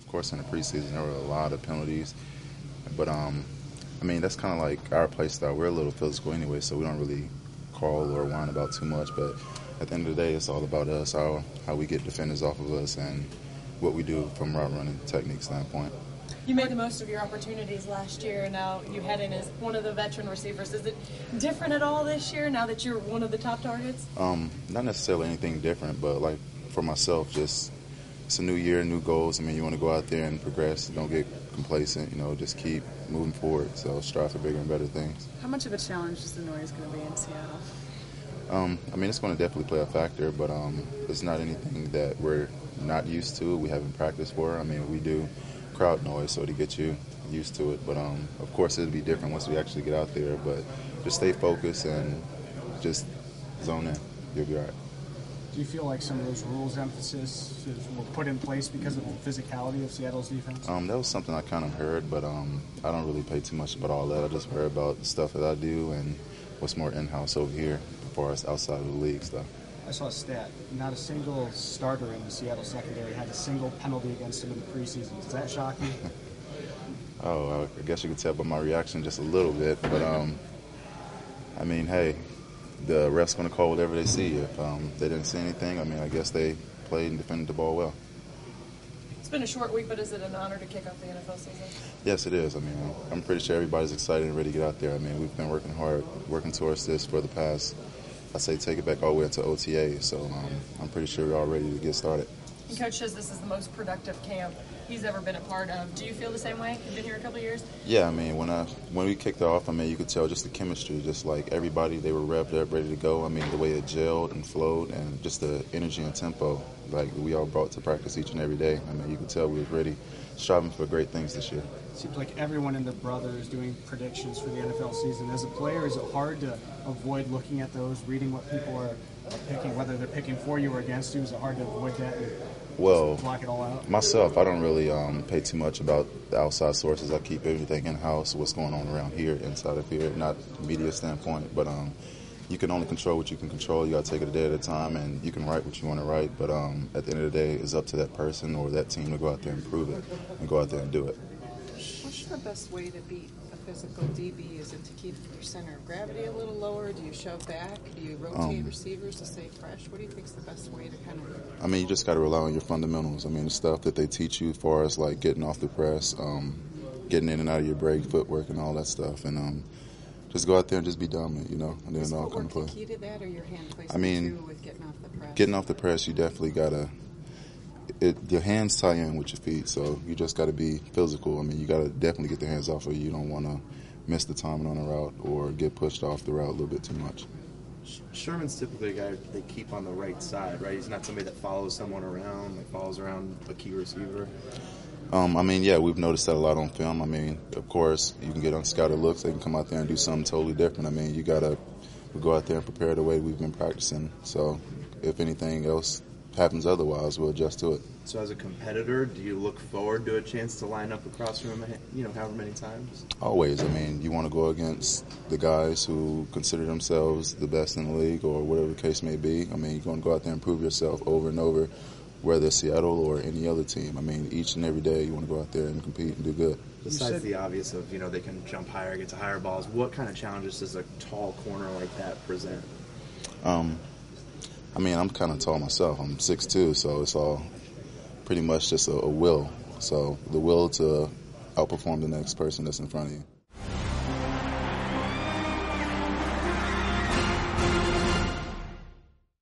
Of course, in the preseason, there were a lot of penalties. But, I mean, that's kind of like our play style. We're a little physical anyway, so we don't really call or whine about too much. But at the end of the day, it's all about us, how we get defenders off of us, and what we do from route running technique standpoint. You made the most of your opportunities last year, and now you head in as one of the veteran receivers. Is it different at all this year now that you're one of the top targets? Not necessarily anything different, but like for myself, just it's a new year, new goals. I mean, you want to go out there and progress. Don't get complacent. Just keep moving forward. So strive for bigger and better things. How much of a challenge is the noise going to be in Seattle? I mean, it's going to definitely play a factor, but it's not anything that we're not used to. We haven't practiced for. I mean, we do crowd noise, so to get you used to it. But of course, it'll be different once we actually get out there. But just stay focused and just zone in. You'll be all right. Do you feel like some of those rules emphasis were put in place because of the physicality of Seattle's defense? That was something I kind of heard, but I don't really pay too much about all that. I just heard about the stuff that I do and what's more in-house over here as far as outside of the league stuff. I saw a stat. Not a single starter in the Seattle secondary had a single penalty against him in the preseason. Does that shock you? Oh, I guess you could tell by my reaction just a little bit. But, I mean, hey, the ref's going to call whatever they see. If they didn't see anything, I mean, I guess they played and defended the ball well. It's been a short week, but is it an honor to kick off the NFL season? Yes, it is. I mean, I'm pretty sure everybody's excited and ready to get out there. I mean, we've been working hard, working towards this for the past, I'd say take it back all the way into OTA. So I'm pretty sure we're all ready to get started. And Coach says this is the most productive camp he's ever been a part of. Do you feel the same way? You've been here a couple of years? Yeah, I mean, when we kicked off, I mean, you could tell just the chemistry, just like everybody, they were revved up, ready to go. I mean, the way it gelled and flowed and just the energy and tempo, like we all brought to practice each and every day. I mean, you could tell we was ready, striving for great things this year. Seems like everyone and their brother is doing predictions for the NFL season. As a player, is it hard to avoid looking at those, reading what people are picking, whether they're picking for you or against you? Is it hard to avoid that and block it all out? Myself, I don't really pay too much about the outside sources. I keep everything in-house, what's going on around here, inside of here, not media standpoint. But you can only control what you can control. You got to take it a day at a time, and you can write what you want to write. But at the end of the day, it's up to that person or that team to go out there and prove it and go out there and do it. What's the best way to beat a physical DB? Is it to keep your center of gravity a little lower? Do you shove back? Do you rotate receivers to stay fresh? What do you think is the best way to kind of... I mean, you just got to rely on your fundamentals. I mean, the stuff that they teach you as far as, like, getting off the press, getting in and out of your break, footwork, and all that stuff. And just go out there and just be dominant, and then is it all come footwork the key to that, or your hand placement I mean, too with getting off the press? Getting off the press, you definitely got to... your hands tie in with your feet, so you just got to be physical. I mean, you got to definitely get the hands off of you. You don't want to miss the timing on a route or get pushed off the route a little bit too much. Sherman's typically a guy they keep on the right side, right? He's not somebody that follows someone around, like follows around a key receiver. I mean, yeah, we've noticed that a lot on film. I mean, of course, you can get unscouted looks. They can come out there and do something totally different. I mean, you got to go out there and prepare the way we've been practicing. So if anything else happens otherwise, we'll adjust to it. So as a competitor, do you look forward to a chance to line up across from him, however many times? Always. I mean, you want to go against the guys who consider themselves the best in the league or whatever the case may be. I mean, you're going to go out there and prove yourself over and over, whether it's Seattle or any other team. I mean, each and every day you want to go out there and compete and do good. Besides the obvious of, they can jump higher, get to higher balls, what kind of challenges does a tall corner like that present? I mean, I'm kind of tall myself. I'm 6'2", so it's all pretty much just a will. So the will to outperform the next person that's in front of you.